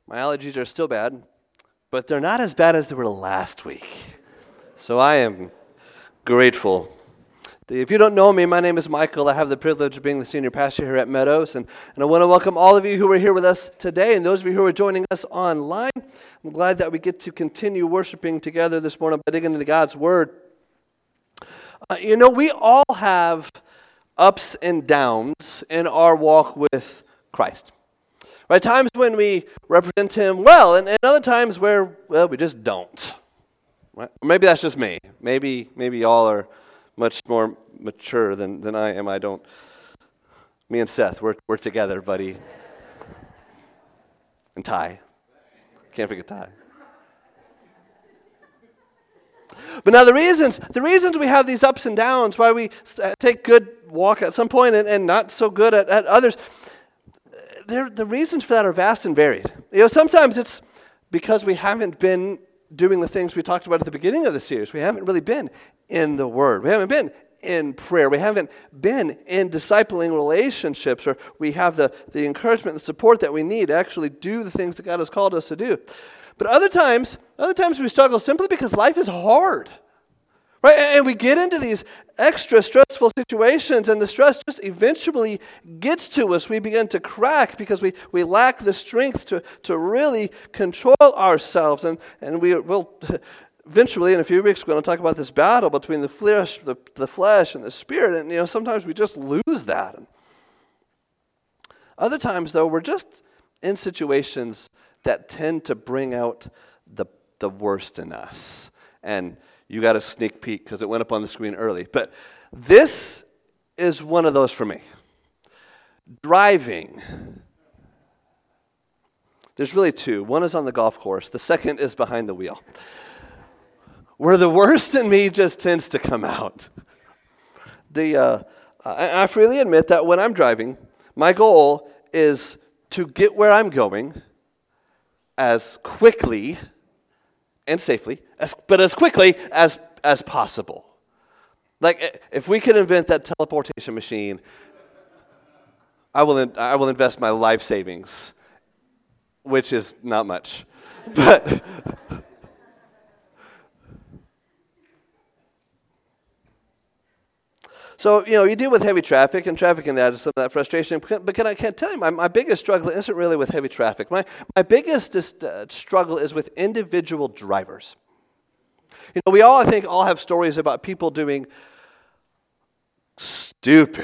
My allergies are still bad, but they're not as bad as they were last week. So I am grateful. If you don't know me, my name is Michael. I have the privilege of being the senior pastor here at Meadows, and I want to welcome all of you who are here with us today, and those of you who are joining us online. I'm glad that we get to continue worshiping together this morning by digging into God's Word. We all have ups and downs in our walk with Christ. Right? Times when we represent Him well, and other times where, we just don't. Right? Maybe that's just me. Maybe y'all are much more mature than I am. Me and Seth, we're together, buddy. And Ty. Can't forget Ty. But now the reasons we have these ups and downs, why we take good walk at some point and not so good at others, the reasons for that are vast and varied. Sometimes it's because we haven't been doing the things we talked about at the beginning of the series. We haven't really been in the Word. We haven't been in prayer. We haven't been in discipling relationships, or we have the encouragement and support that we need to actually do the things that God has called us to do. But other times we struggle simply because life is hard. Right? And we get into these extra stressful situations, and the stress just eventually gets to us. We begin to crack because we lack the strength to really control ourselves. And we will eventually, in a few weeks, we're going to talk about this battle between the flesh and the spirit. And sometimes we just lose that. Other times, though, we're just in situations that tend to bring out the worst in us. And you got a sneak peek because it went up on the screen early. But this is one of those for me. Driving. There's really two. One is on the golf course. The second is behind the wheel, where the worst in me just tends to come out. I freely admit that when I'm driving, my goal is to get where I'm going as quickly and safely, but as quickly as possible. Like, if we could invent that teleportation machine, I will invest my life savings, which is not much. But so, you deal with heavy traffic, and traffic can add to some of that frustration. But I can't tell you, my biggest struggle isn't really with heavy traffic. My biggest struggle is with individual drivers. We all, I think, have stories about people doing stupid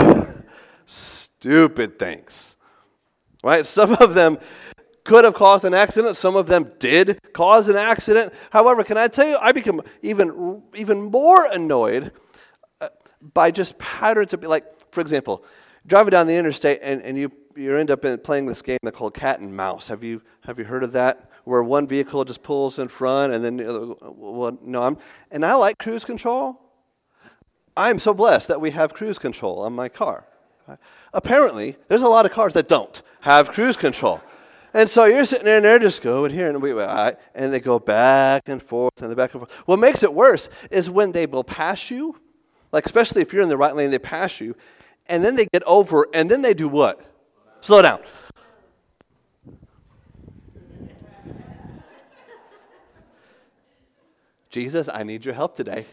things. Right? Some of them could have caused an accident. Some of them did cause an accident. However, can I tell you, I become even more annoyed by just patterns of, like, for example, driving down the interstate and you end up playing this game called cat and mouse. Have you heard of that? Where one vehicle just pulls in front and then and I like cruise control. I'm so blessed that we have cruise control on my car. Apparently, there's a lot of cars that don't have cruise control. And so you're sitting there and they're just going here and they go back and forth and back and forth. What makes it worse is when they will pass you. Like, especially if you're in the right lane, they pass you, and then they get over, and then they do what? Slow down. Jesus, I need your help today.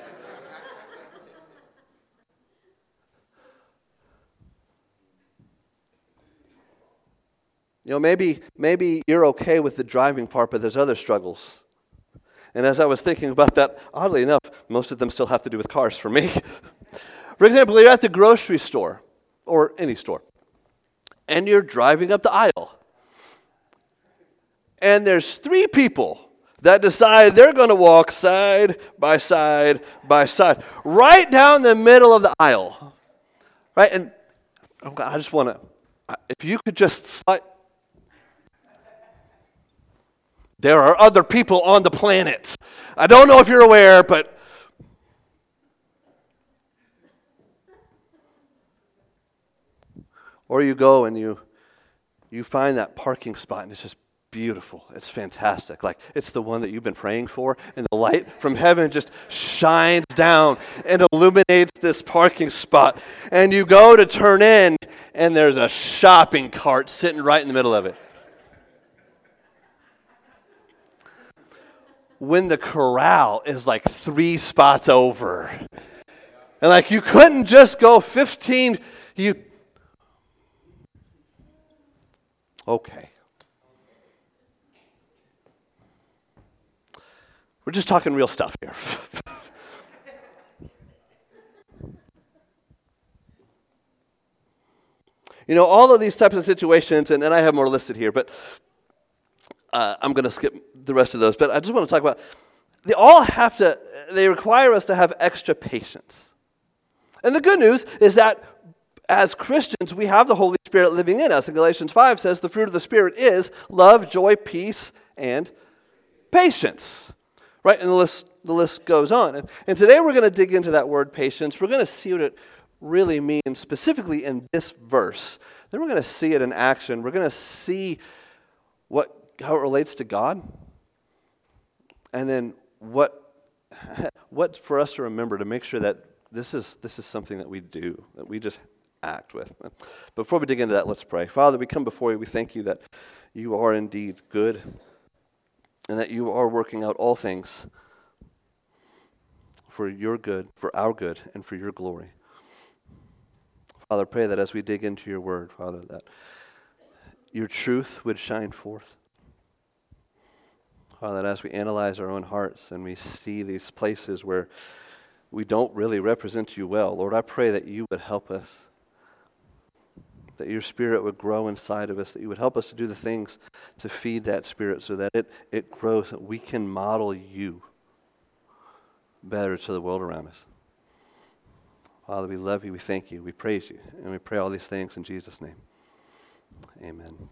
Maybe you're okay with the driving part, but there's other struggles. And as I was thinking about that, oddly enough, most of them still have to do with cars for me. For example, you're at the grocery store, or any store, and you're driving up the aisle. And there's three people that decide they're going to walk side by side by side, right down the middle of the aisle. Right? And I just want to, if you could just slide. There are other people on the planet. I don't know if you're aware, but or you go and you find that parking spot and it's just beautiful. It's fantastic. Like, it's the one that you've been praying for, and the light from heaven just shines down and illuminates this parking spot. And you go to turn in, and there's a shopping cart sitting right in the middle of it. when the corral is like 3 spots over. And like you couldn't just go 15, okay. We're just talking real stuff here. All of these types of situations, and I have more listed here, but I'm going to skip the rest of those. But I just want to talk about, they require us to have extra patience. And the good news is that as Christians, we have the Holy Spirit living in us. And Galatians 5 says the fruit of the Spirit is love, joy, peace, and patience. Right? And the list goes on. And today we're going to dig into that word patience. We're going to see what it really means specifically in this verse. Then we're going to see it in action. We're going to see how it relates to God. And then what for us to remember to make sure that this is something that we do, that we just act with. Before we dig into that, let's pray. Father, we come before you. We thank you that you are indeed good and that you are working out all things for your good, for our good, and for your glory. Father, pray that as we dig into your word, Father, that your truth would shine forth. Father, that as we analyze our own hearts and we see these places where we don't really represent you well, Lord, I pray that you would help us, that your Spirit would grow inside of us, that you would help us to do the things to feed that Spirit so that it grows, that we can model you better to the world around us. Father, we love you, we thank you, we praise you, and we pray all these things in Jesus' name. Amen.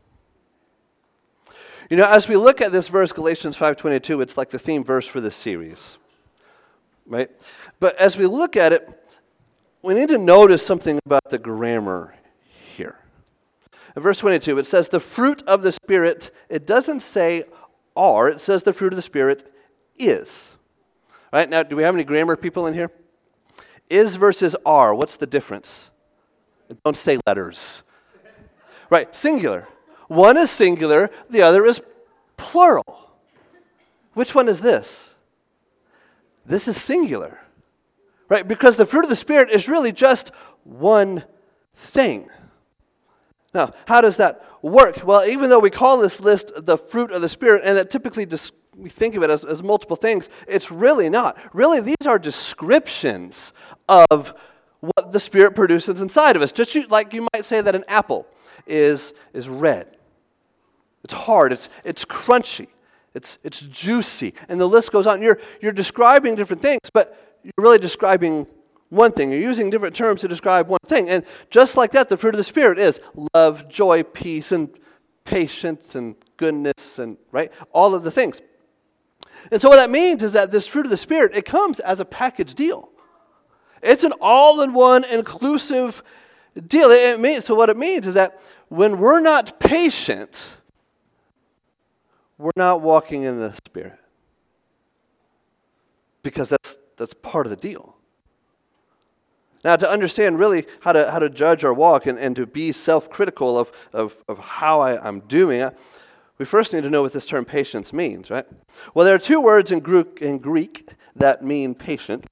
As we look at this verse, Galatians 5:22, it's like the theme verse for this series, right? But as we look at it, we need to notice something about the grammar here. In verse 22, it says the fruit of the Spirit. It doesn't say are, it says the fruit of the Spirit is. All right, now, do we have any grammar people in here? Is versus are, what's the difference? Don't say letters. Right, singular. One is singular, the other is plural. Which one is this? This is singular. Right, because the fruit of the Spirit is really just one thing. Now, how does that work? Well, even though we call this list the fruit of the Spirit, and that typically we think of it as multiple things, it's really not. Really, these are descriptions of what the Spirit produces inside of us. Just like you might say that an apple is red. It's hard, it's crunchy, it's juicy, and the list goes on. You're describing different things, but you're really describing one thing. You're using different terms to describe one thing. And just like that, the fruit of the Spirit is love, joy, peace, and patience, and goodness, and right? All of the things. And so what that means is that this fruit of the Spirit, it comes as a package deal. It's an all-in-one inclusive deal. So what it means is that when we're not patient, we're not walking in the Spirit. Because that's part of the deal. Now, to understand really how to judge our walk and to be self-critical of how I'm doing, we first need to know what this term patience means, right? Well, there are 2 words in Greek that mean patient.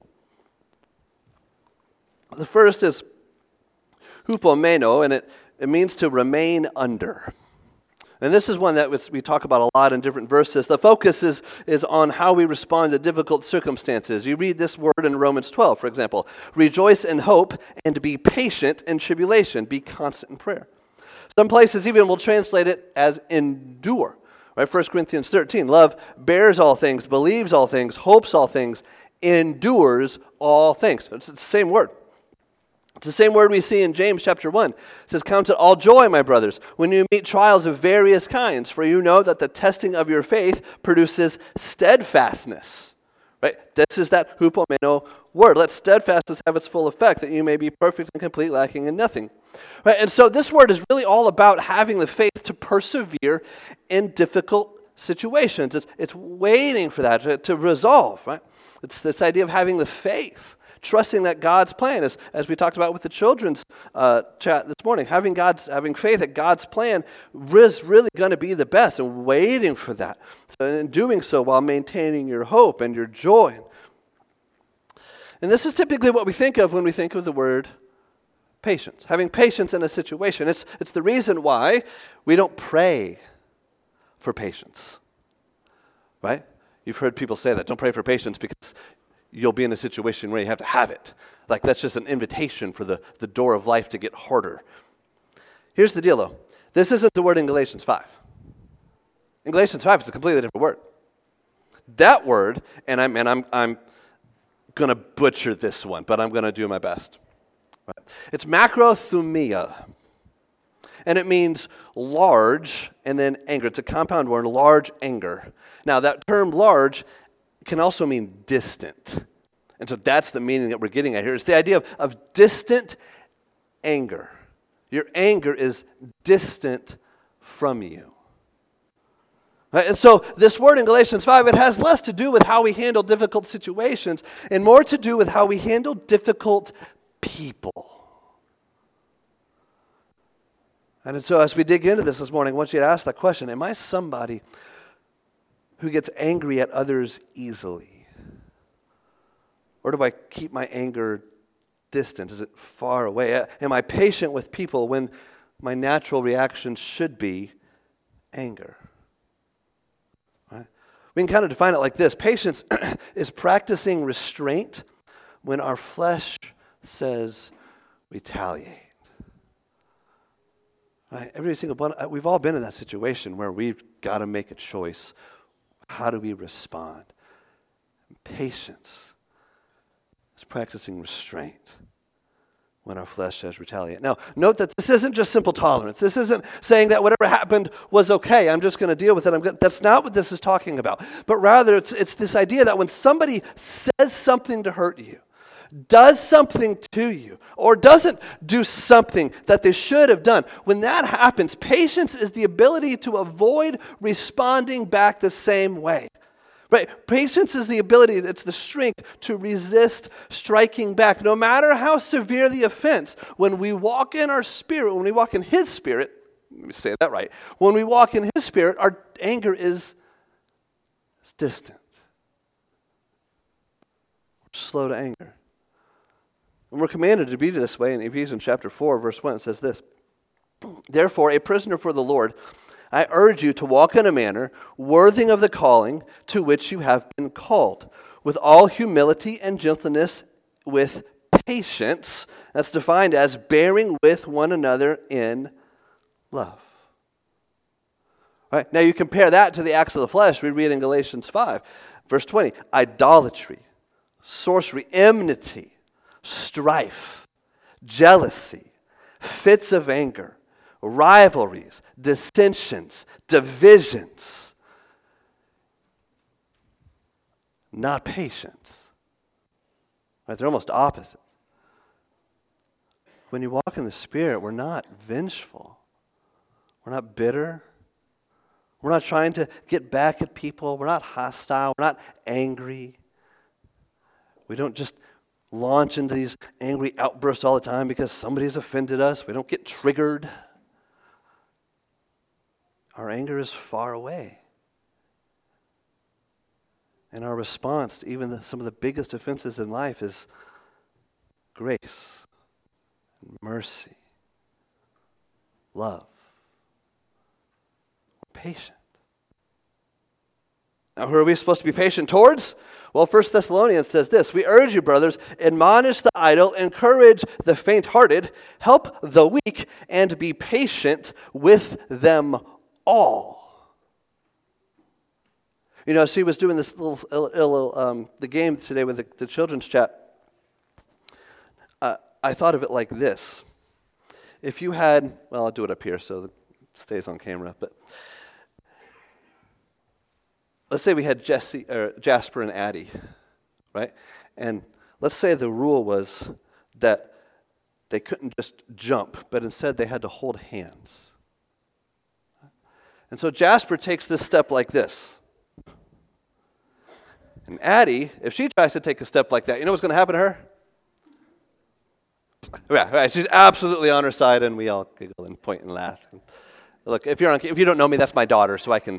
The first is hupomeno, and it means to remain under. And this is one that we talk about a lot in different verses. The focus is on how we respond to difficult circumstances. You read this word in Romans 12, for example. Rejoice in hope and be patient in tribulation. Be constant in prayer. Some places even will translate it as endure. Right? 1 Corinthians 13. Love bears all things, believes all things, hopes all things, endures all things. It's the same word. It's the same word we see in James chapter 1. It says, count it all joy, my brothers, when you meet trials of various kinds, for you know that the testing of your faith produces steadfastness. Right? This is that hupomeno word. Let steadfastness have its full effect, that you may be perfect and complete, lacking in nothing. Right? And so this word is really all about having the faith to persevere in difficult situations. It's waiting for that to resolve. Right? It's this idea of having the faith trusting that God's plan, as we talked about with the children's chat this morning, having faith that God's plan is really going to be the best, and waiting for that, and doing so while maintaining your hope and your joy. And this is typically what we think of when we think of the word patience, having patience in a situation. It's the reason why we don't pray for patience, right? You've heard people say that, don't pray for patience because you'll be in a situation where you have to have it. Like that's just an invitation for the door of life to get harder. Here's the deal though. This isn't the word in Galatians 5. In Galatians 5, it's a completely different word. That word, and I'm going to butcher this one, but I'm going to do my best. Right. It's macrothumia, and it means large and then anger. It's a compound word, large anger. Now, that term large can also mean distant, and so that's the meaning that we're getting at here. It's the idea of distant anger. Your anger is distant from you. Right? And so this word in Galatians 5, it has less to do with how we handle difficult situations and more to do with how we handle difficult people. And so as we dig into this morning, I want you to ask that question, am I somebody who gets angry at others easily? Or do I keep my anger distant? Is it far away? Am I patient with people when my natural reaction should be anger? Right? We can kind of define it like this. Patience is practicing restraint when our flesh says retaliate. Right? Every single one, we've all been in that situation where we've got to make a choice. How do we respond? Patience is practicing restraint when our flesh says retaliate. Now, note that this isn't just simple tolerance. This isn't saying that whatever happened was okay. I'm just going to deal with it. That's not what this is talking about. But rather, it's this idea that when somebody says something to hurt you, does something to you, or doesn't do something that they should have done, when that happens, patience is the ability to avoid responding back the same way. Right? Patience is the ability, it's the strength to resist striking back, no matter how severe the offense. When we walk in our spirit, when we walk in His Spirit, let me say that right, when we walk in His Spirit, our anger is distant. We're slow to anger. And we're commanded to be this way in Ephesians chapter 4, verse 1. It says this, "Therefore, a prisoner for the Lord, I urge you to walk in a manner worthy of the calling to which you have been called, with all humility and gentleness, with patience," that's defined as bearing with one another in love. All right, now you compare that to the acts of the flesh we read in Galatians 5, verse 20. Idolatry, sorcery, enmity, strife, jealousy, fits of anger, rivalries, dissensions, divisions, not patience. Right? They're almost opposite. When you walk in the Spirit, we're not vengeful. We're not bitter. We're not trying to get back at people. We're not hostile. We're not angry. We don't just launch into these angry outbursts all the time because somebody's offended us. We don't get triggered. Our anger is far away. And our response to even some of the biggest offenses in life is grace, and mercy, love. We're patient. Now, who are we supposed to be patient towards? Well, 1 Thessalonians says this, "We urge you, brothers, admonish the idle, encourage the faint-hearted, help the weak, and be patient with them all." You know, she was doing this the game today with the children's chat. I thought of it like this. If you had, well, I'll do it up here so it stays on camera, but let's say we had Jasper and Addie, right? And let's say the rule was that they couldn't just jump, but instead they had to hold hands. And so Jasper takes this step like this. And Addie, if she tries to take a step like that, you know what's going to happen to her? Right. She's absolutely on her side, and we all giggle and point and laugh. And look, if you don't know me, that's my daughter, so I can.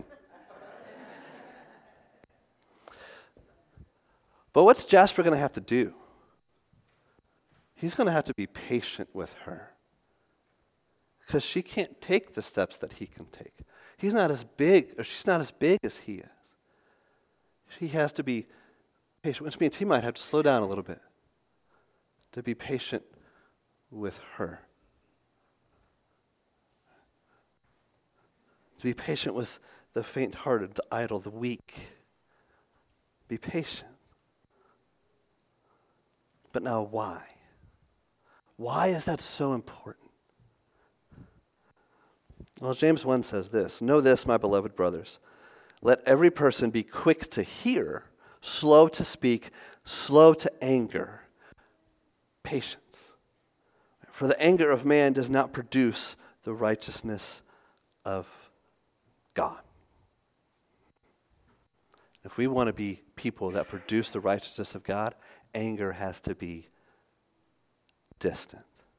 But what's Jasper going to have to do? He's going to have to be patient with her, because she can't take the steps that he can take. He's not as big, or she's not as big as he is. He has to be patient, which means he might have to slow down a little bit to be patient with her. To be patient with the faint-hearted, the idle, the weak. Be patient. But now why? Why is that so important? Well, James 1 says this, "Know this, my beloved brothers, let every person be quick to hear, slow to speak, slow to anger, patience. For the anger of man does not produce the righteousness of God." If we want to be people that produce the righteousness of God, anger has to be distant.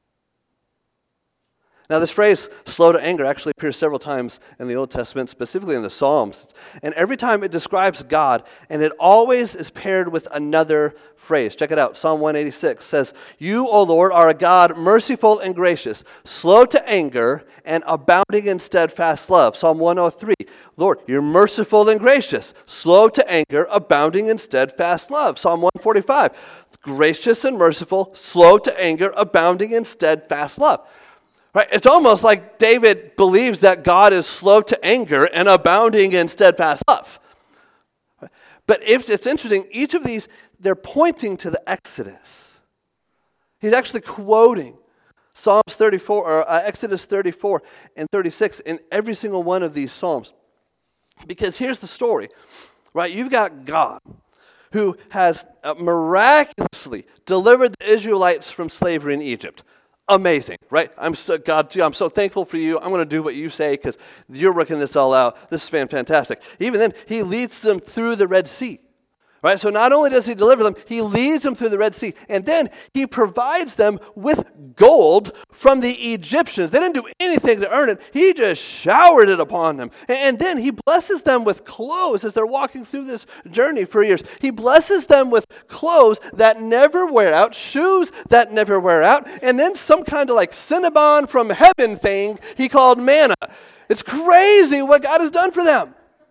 Now, this phrase, slow to anger, actually appears several times in the Old Testament, specifically in the Psalms. And every time it describes God, and it always is paired with another phrase. Check it out. Psalm 186 says, "You, O Lord, are a God merciful and gracious, slow to anger, and abounding in steadfast love." Psalm 103, "Lord, you're merciful and gracious, slow to anger, abounding in steadfast love." Psalm 145, "Gracious and merciful, slow to anger, abounding in steadfast love." Right? It's almost like David believes that God is slow to anger and abounding in steadfast love. But if it's interesting, each of these, they're pointing to the Exodus. He's actually quoting Psalms 34 or Exodus 34 and 36 in every single one of these Psalms. Because here's the story, right? You've got God who has miraculously delivered the Israelites from slavery in Egypt. Amazing, right? God, I'm so thankful for you. I'm going to do what you say because you're working this all out. This is fantastic. Even then, he leads them through the Red Sea, right? So not only does he deliver them, he leads them through the Red Sea. And then he provides them with gold from the Egyptians. They didn't do anything to earn it. He just showered it upon them. And then he blesses them with clothes as they're walking through this journey for years. He blesses them with clothes that never wear out, shoes that never wear out, and then some kind of like Cinnabon from heaven thing he called manna. It's crazy what God has done for them.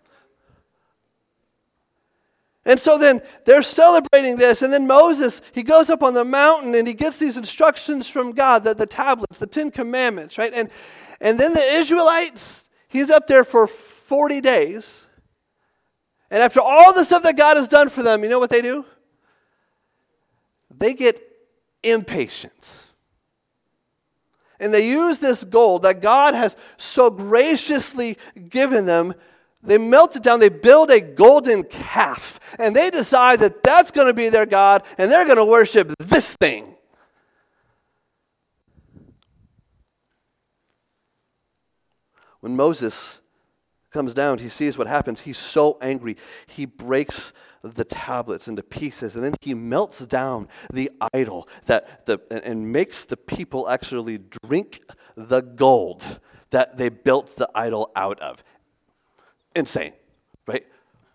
And so then they're celebrating this, and then Moses, he goes up on the mountain and he gets these instructions from God, the tablets, the 10 Commandments, right? And then the Israelites, he's up there for 40 days. And after all the stuff that God has done for them, you know what they do? They get impatient. And they use this gold that God has so graciously given them. They melt it down, they build a golden calf, and they decide that that's going to be their God, and they're going to worship this thing. When Moses comes down, he sees what happens. He's so angry. He breaks the tablets into pieces, and then he melts down the idol and makes the people actually drink the gold that they built the idol out of. Insane, right?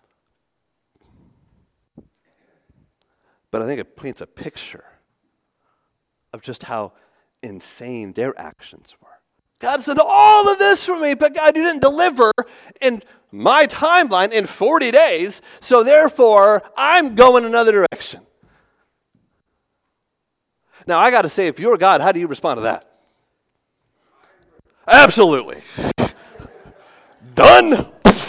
But I think it paints a picture of just how insane their actions were. God said all of this for me, but God, you didn't deliver in my timeline in 40 days, so therefore I'm going another direction. Now I got to say, if you're God, how do you respond to that? Absolutely. Done.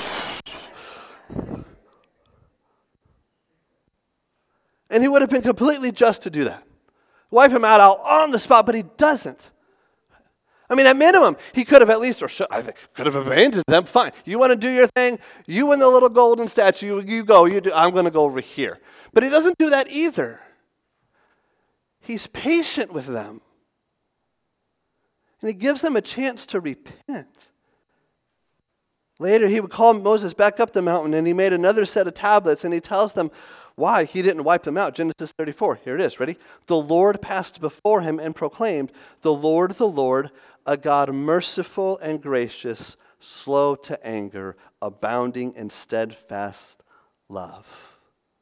And he would have been completely just to do that. Wipe him out on the spot, but he doesn't. I mean, at minimum, he could have at least, could have abandoned them. Fine. You want to do your thing? You and the little golden statue, you go. You do. I'm going to go over here. But he doesn't do that either. He's patient with them. And he gives them a chance to repent. Later, he would call Moses back up the mountain, and he made another set of tablets, and he tells them why he didn't wipe them out. Genesis 34, here it is, ready? The Lord passed before him and proclaimed, the Lord, a God merciful and gracious, slow to anger, abounding in steadfast love.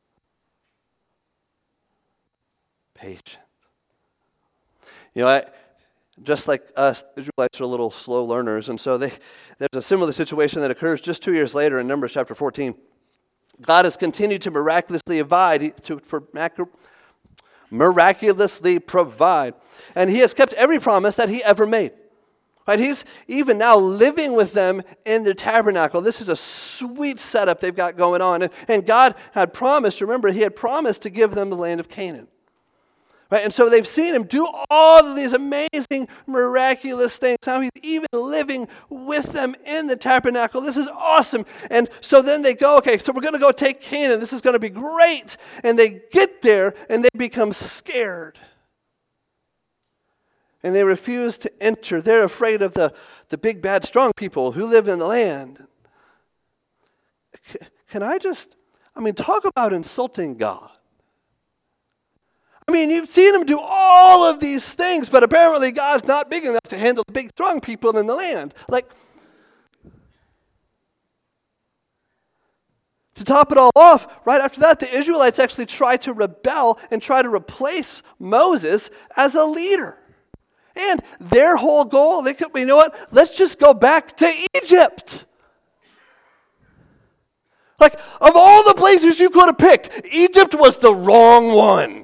Patient. You know, just like us, Israelites are a little slow learners, and so there's a similar situation that occurs just 2 years later in Numbers chapter 14. God has continued to miraculously provide, and he has kept every promise that he ever made. Right? He's even now living with them in the tabernacle. This is a sweet setup they've got going on, and God had promised, remember, he had promised to give them the land of Canaan. Right? And so they've seen him do all of these amazing, miraculous things. Now he's even living with them in the tabernacle. This is awesome. And so then they go, okay, so we're going to go take Canaan. This is going to be great. And they get there and they become scared. And they refuse to enter. They're afraid of the big, bad, strong people who live in the land. Talk about insulting God. I mean, you've seen him do all of these things, but apparently God's not big enough to handle the big, strong people in the land. To top it all off, right after that, the Israelites actually try to rebel and try to replace Moses as a leader. And their whole goal, you know what? Let's just go back to Egypt. Of all the places you could have picked, Egypt was the wrong one.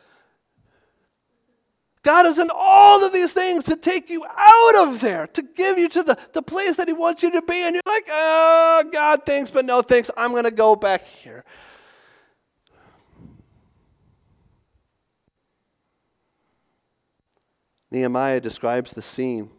God has done all of these things to take you out of there, to give you to the place that he wants you to be. And you're like, oh, God, thanks, but no thanks. I'm going to go back here. Nehemiah describes the scene.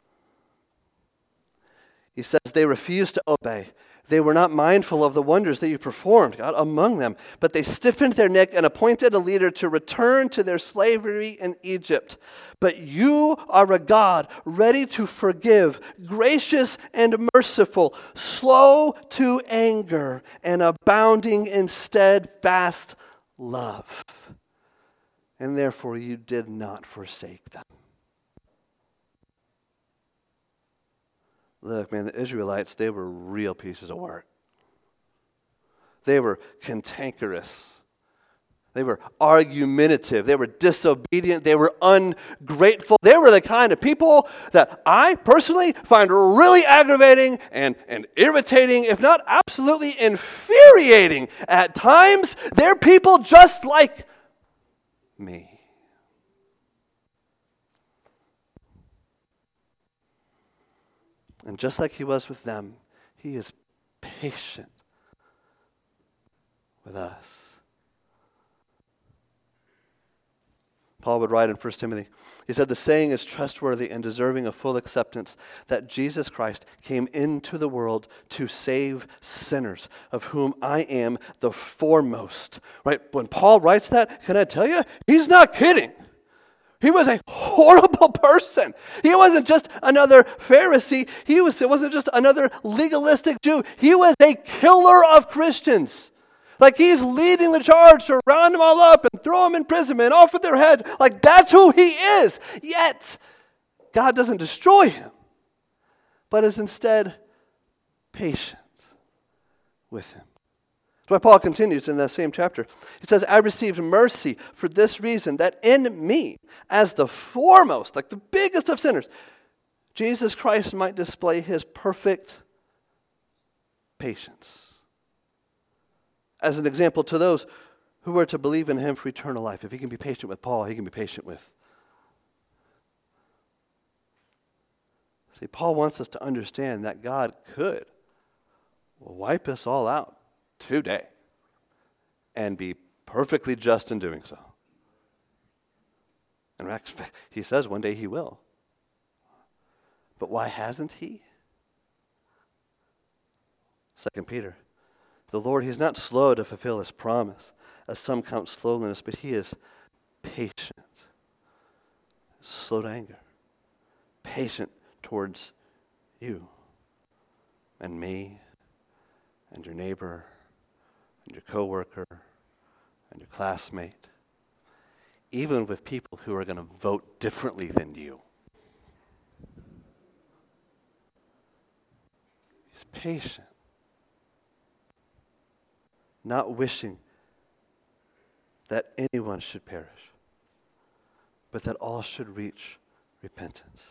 He says they refused to obey. They were not mindful of the wonders that you performed, God, among them, but they stiffened their neck and appointed a leader to return to their slavery in Egypt. But you are a God ready to forgive, gracious and merciful, slow to anger, and abounding in steadfast love. And therefore you did not forsake them. Look, man, the Israelites, they were real pieces of work. They were cantankerous. They were argumentative. They were disobedient. They were ungrateful. They were the kind of people that I personally find really aggravating and irritating, if not absolutely infuriating at times. They're people just like me. And just like he was with them, he is patient with us. Paul would write in 1 Timothy, he said, the saying is trustworthy and deserving of full acceptance that Jesus Christ came into the world to save sinners, of whom I am the foremost. Right? When Paul writes that, can I tell you, he's not kidding. He was a horrible person. He wasn't just another Pharisee. It wasn't just another legalistic Jew. He was a killer of Christians. He's leading the charge to round them all up and throw them in prison and off with their heads. That's who he is. Yet, God doesn't destroy him, but is instead patient with him. That's why Paul continues in that same chapter. He says, I received mercy for this reason, that in me, as the foremost, the biggest of sinners, Jesus Christ might display his perfect patience. As an example to those who are to believe in him for eternal life. If he can be patient with Paul, he can be patient with. See, Paul wants us to understand that God could wipe us all out today and be perfectly just in doing so. In fact, he says one day he will. But why hasn't he? 2 Peter, the Lord, he's not slow to fulfill his promise, as some count slowness, but he is patient, slow to anger, patient towards you. and me and your neighbor and your coworker and your classmate, even with people who are going to vote differently than you. He's patient, not wishing that anyone should perish, but that all should reach repentance.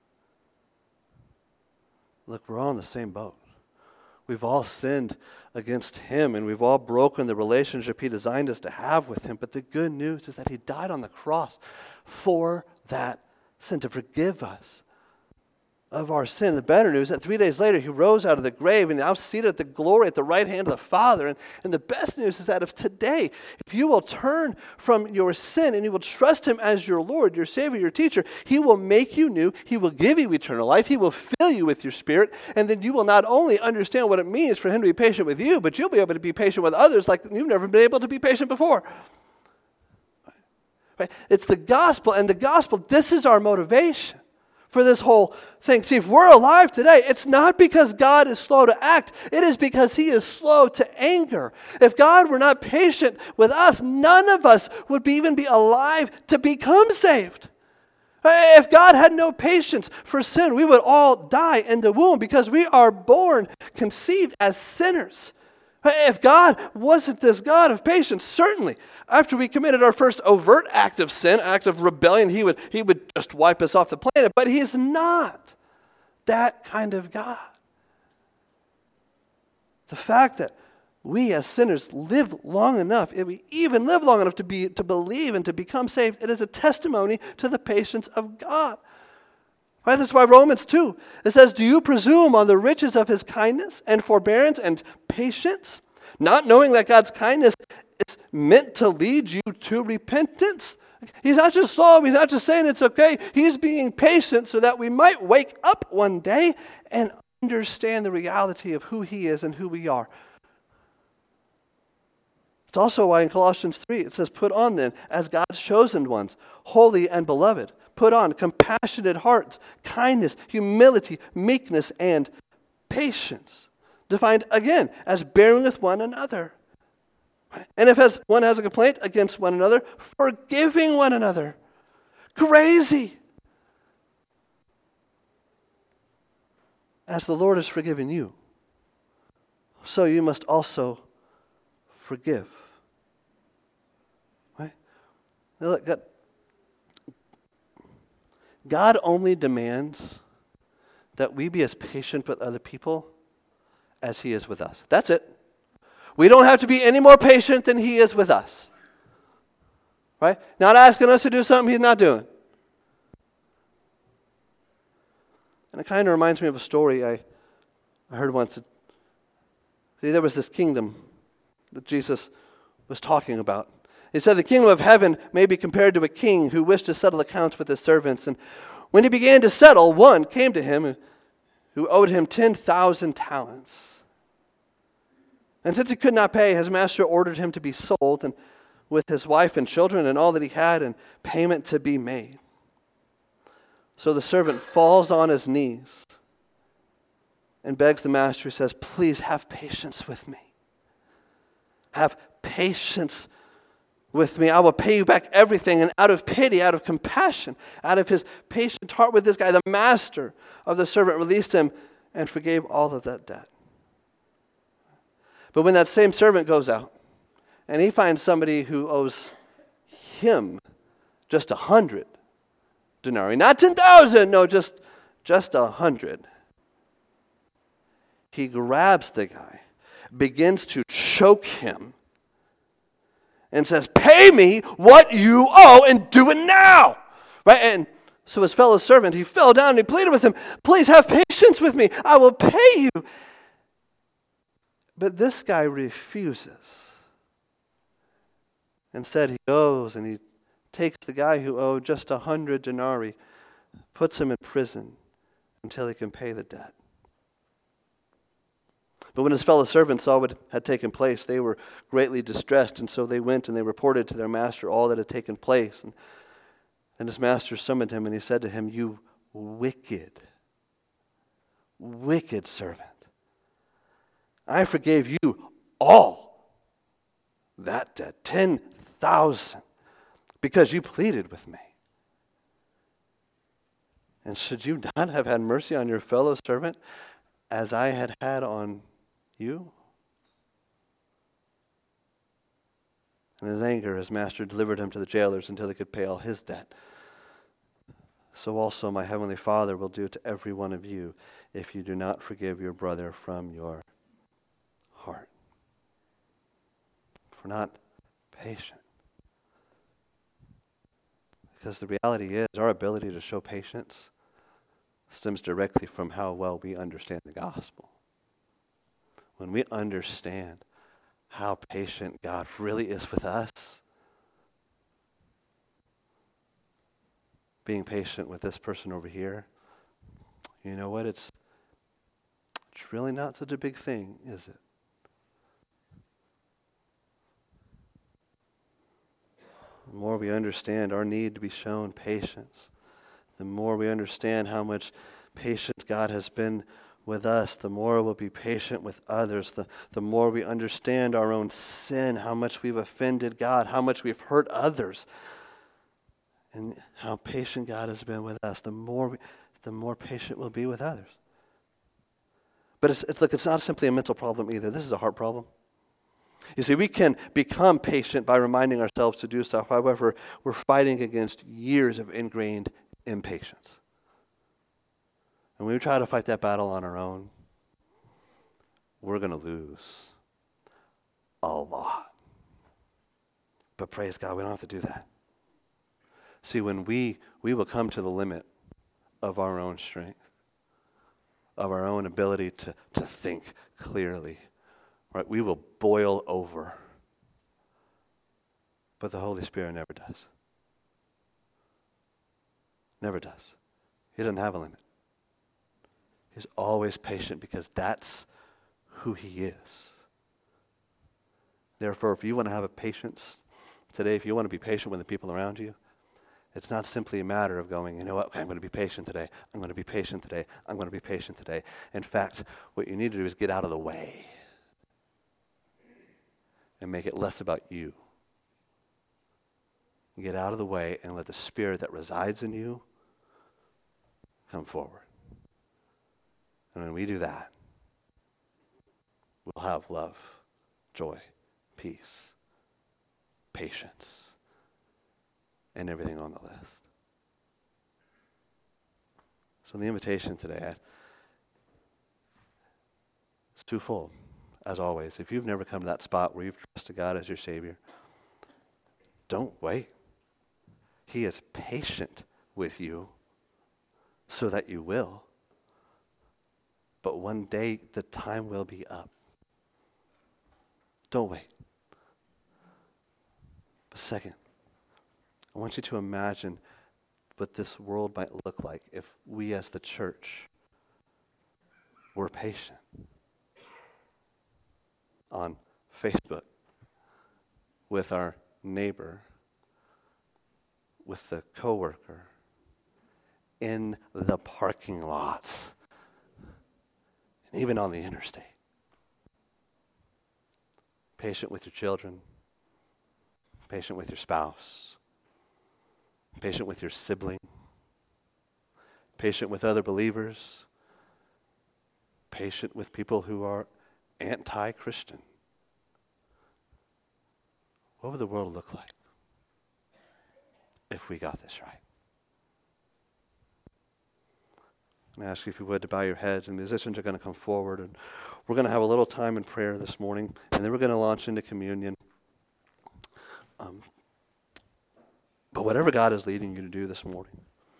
Look, we're all in the same boat. We've all sinned against him, and we've all broken the relationship he designed us to have with him. But the good news is that he died on the cross for that sin, to forgive us of our sin. The better news is that 3 days later, he rose out of the grave and now seated at the glory at the right hand of the Father. And the best news is that if today, if you will turn from your sin and you will trust him as your Lord, your Savior, your teacher, he will make you new. He will give you eternal life. He will fill you with your Spirit. And then you will not only understand what it means for him to be patient with you, but you'll be able to be patient with others like you've never been able to be patient before. Right? It's the gospel, and the gospel, this is our motivation for this whole thing. See, if we're alive today, it's not because God is slow to act. It is because he is slow to anger. If God were not patient with us, none of us would even be alive to become saved. If God had no patience for sin, we would all die in the womb because we are born, conceived as sinners. If God wasn't this God of patience, certainly after we committed our first overt act of sin, act of rebellion, he would just wipe us off the planet. But he is not that kind of God. The fact that we as sinners live long enough, if we even live long enough to believe and to become saved, it is a testimony to the patience of God. Right? That's why Romans 2, it says, do you presume on the riches of his kindness and forbearance and patience, not knowing that God's kindness is meant to lead you to repentance? He's not just slow, he's not just saying it's okay. He's being patient so that we might wake up one day and understand the reality of who he is and who we are. It's also why in Colossians 3 it says, put on then, as God's chosen ones, holy and beloved, put on compassionate hearts, kindness, humility, meekness, and patience. Defined again as bearing with one another. And if one has a complaint against one another, forgiving one another. Crazy. As the Lord has forgiven you, so you must also forgive. Right? Now look, God only demands that we be as patient with other people as he is with us. That's it. We don't have to be any more patient than he is with us. Right? Not asking us to do something he's not doing. And it kind of reminds me of a story I heard once. See, there was this kingdom that Jesus was talking about. He said the kingdom of heaven may be compared to a king who wished to settle accounts with his servants. And when he began to settle, one came to him who owed him 10,000 talents. And since he could not pay, his master ordered him to be sold, and with his wife and children and all that he had, and payment to be made. So the servant falls on his knees and begs the master, he says, please have patience with me. Have patience with me. I will pay you back everything. And out of pity, out of compassion, out of his patient heart with this guy, the master of the servant released him and forgave all of that debt. But when that same servant goes out and he finds somebody who owes him just 100 denarii, not 10,000, no, just 100. He grabs the guy, begins to choke him, and says, pay me what you owe and do it now. Right? And so his fellow servant, he fell down and he pleaded with him, please have patience with me. I will pay you. But this guy refuses and said he goes and he takes the guy who owed just 100 denarii, puts him in prison until he can pay the debt. But when his fellow servants saw what had taken place, they were greatly distressed, and so they went and they reported to their master all that had taken place. And his master summoned him, and he said to him, you wicked servant. I forgave you all that debt, 10,000, because you pleaded with me. And should you not have had mercy on your fellow servant as I had had on you? In his anger, his master delivered him to the jailers until he could pay all his debt. So also my heavenly Father will do to every one of you if you do not forgive your brother from your heart. If we're not patient. Because the reality is, our ability to show patience stems directly from how well we understand the gospel. When we understand how patient God really is with us, being patient with this person over here, you know what? It's really not such a big thing, is it? The more we understand our need to be shown patience, the more we understand how much patience God has been with us, the more we'll be patient with others, the more we understand our own sin, how much we've offended God, how much we've hurt others, and how patient God has been with us, the more patient we'll be with others. But it's not simply a mental problem either. This is a heart problem. You see, we can become patient by reminding ourselves to do so. However, we're fighting against years of ingrained impatience. And when we try to fight that battle on our own, we're going to lose a lot. But praise God, we don't have to do that. See, when we will come to the limit of our own strength, of our own ability to think clearly, right? We will boil over. But the Holy Spirit never does. Never does. He doesn't have a limit. He's always patient because that's who he is. Therefore, if you want to have a patience today, if you want to be patient with the people around you, it's not simply a matter of going, you know what, okay, I'm going to be patient today. I'm going to be patient today. I'm going to be patient today. In fact, what you need to do is get out of the way and make it less about you. Get out of the way and let the Spirit that resides in you come forward. And when we do that, we'll have love, joy, peace, patience, and everything on the list. So the invitation today is twofold, as always. If you've never come to that spot where you've trusted God as your Savior, don't wait. He is patient with you so that you will. But one day the time will be up. Don't wait. But second, I want you to imagine what this world might look like if we as the church were patient. On Facebook, with our neighbor, with the coworker, in the parking lots, and even on the interstate. Patient with your children, patient with your spouse, patient with your sibling, patient with other believers, patient with people who are anti-Christian. What would the world look like if we got this right? I'm going to ask you, if you would, to bow your heads, and the musicians are going to come forward, and we're going to have a little time in prayer this morning, and then we're going to launch into communion. But whatever God is leading you to do this morning,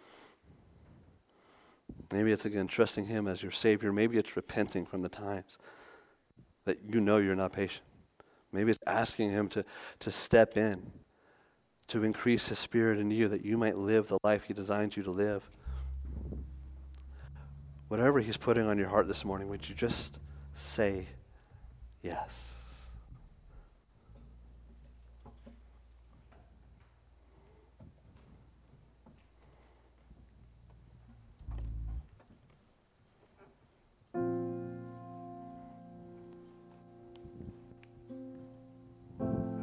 maybe it's, again, trusting him as your Savior. Maybe it's repenting from the times that you know you're not patient. Maybe it's asking him to step in, to increase his Spirit in you, that you might live the life he designed you to live. Whatever he's putting on your heart this morning, would you just say yes?